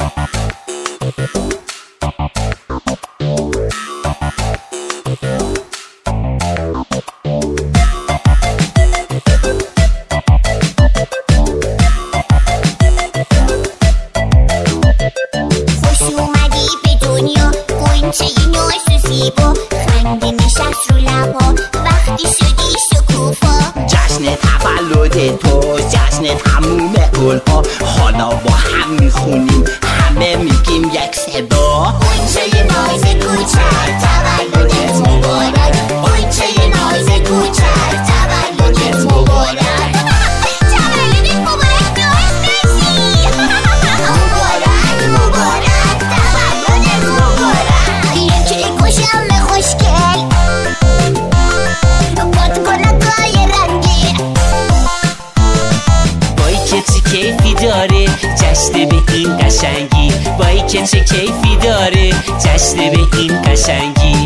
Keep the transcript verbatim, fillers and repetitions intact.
جشن تولد تو، جشن تموم گلها، حالا با هم میخونیم همه میگیم یک صدا. قنچه ناز کوچک تولدت مبارک، قنچه ناز کوچک تولدت مبارک، تولدت مبارک نازنشی، مبارک مبارک تولدت مبارک. یکی گوشم خوشگل بادکنکای رنگی، وای که چه کیفی داره جشن به این قشنگی، وای که چه کیفی داره جشن به این قشنگی.